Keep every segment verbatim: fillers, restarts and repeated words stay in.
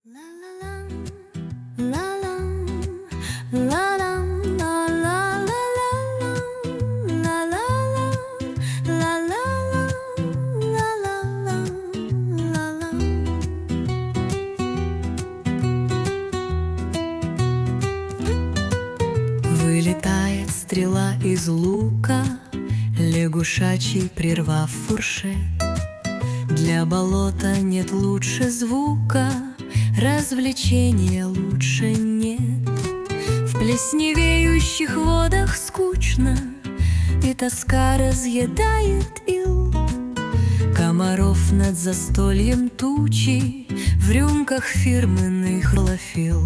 Вылетает стрела из лука, лягушачий прервав фуршет. Для болота нет лучше звука, развлечения лучше нет. В плесневеющих водах скучно, и тоска разъедает ил. Комаров над застольем тучи, в рюмках фирменный хлорофилл.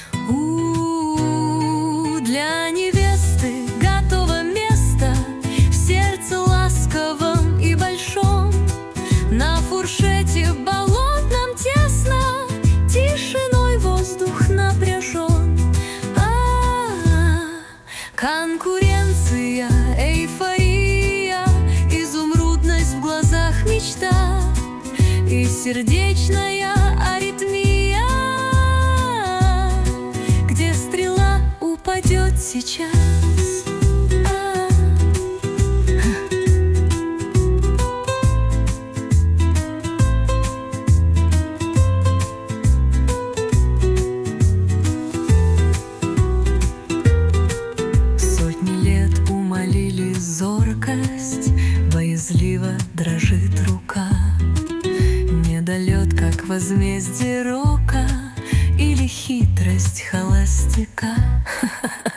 У-у-у, для невесты готово место в сердце ласковом и большом. На фуршете болотном тесно, тишиной воздух напряжен. А-а-а, конкуренция, эйфория, изумрудность в глазах мечта и сердечная аритмия, где стрела упадет сейчас. Зоркость, боязливо дрожит рука. Недолет, как возмездие рока, или хитрость холостяка.